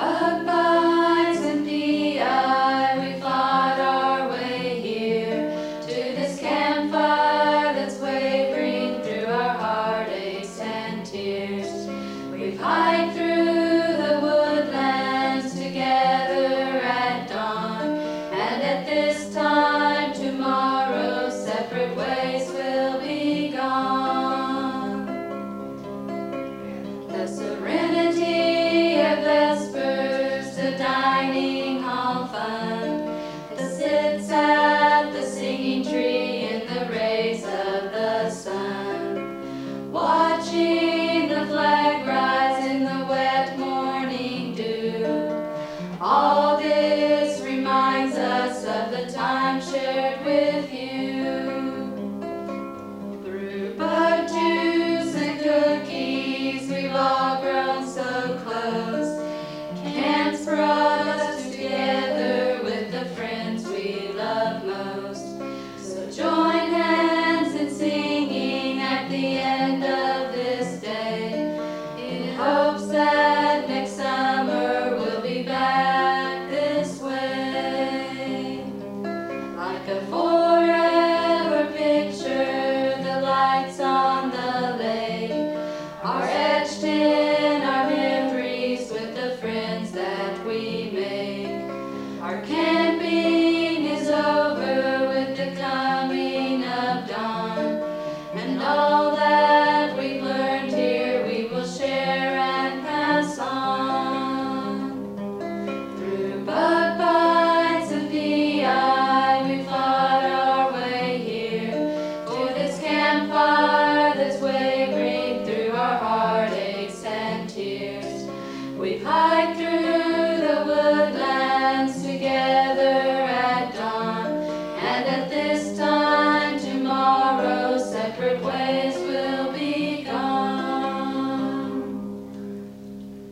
Bug bites and PI, we fought our way here to this campfire that's wavering through our heartaches and tears. We've hiked through the woodlands together at dawn, and at this time tomorrow separate ways will be gone. The serenity of vespers, the dining